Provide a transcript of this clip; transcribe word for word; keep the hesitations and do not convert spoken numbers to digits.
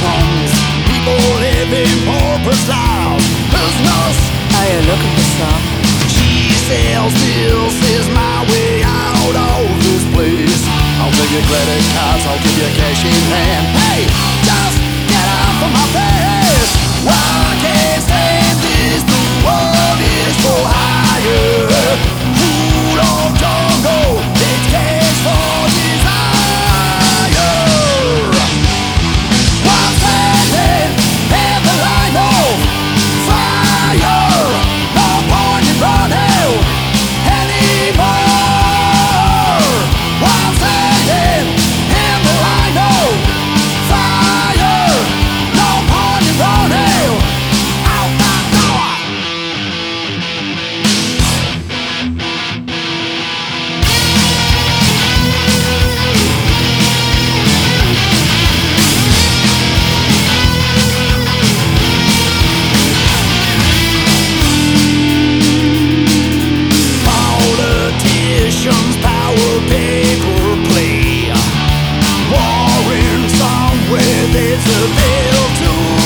slums. People living pauper's lives. Business. Are you looking for some? She says this is my way out of this place. I'll take your credit cards, I'll give you cash in hand. Hey, just get out from my face. I can't stand this, the world is for hire. Food of jungle, it's cash for desire. While standing in the line of fire, no point in running anymore. While standing in the line of fire, no point in running out the door. Politicians, power, paper play. War in somewhere, there's a bill to